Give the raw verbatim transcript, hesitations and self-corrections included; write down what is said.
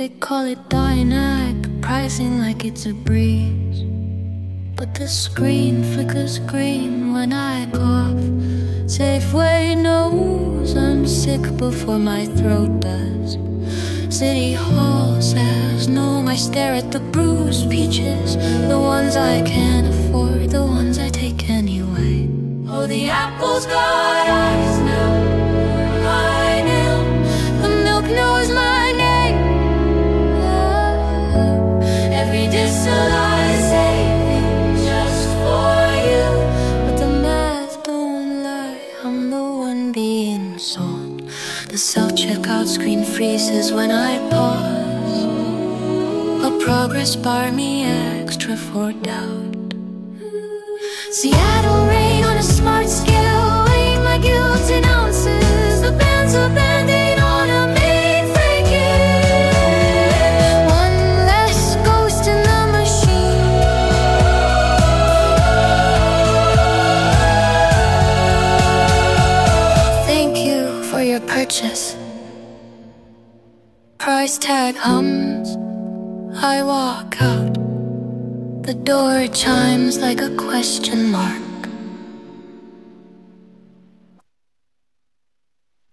They call it dynamic pricing like it's a breeze, but the screen flickers green when I cough. Safeway knows I'm sick before my throat does. City Hall says no, I stare at the bruised peaches, the ones I can't afford, the ones I take anyway. Oh, the apples got eyes now, I know. The milk knows my name. Oh, every distilled I save just for you, but the math don't lie, I'm the one being sold. The self-checkout screen freezes when I pause. A progress bar me extra for doubt. Seattle rain on a smart scale, weighing my guilt in ounces. The band's a band-aid on a mainframe kid. One less ghost in the machine. Thank you for your purchase. Price tag hums, I walk out. The door chimes like a question mark.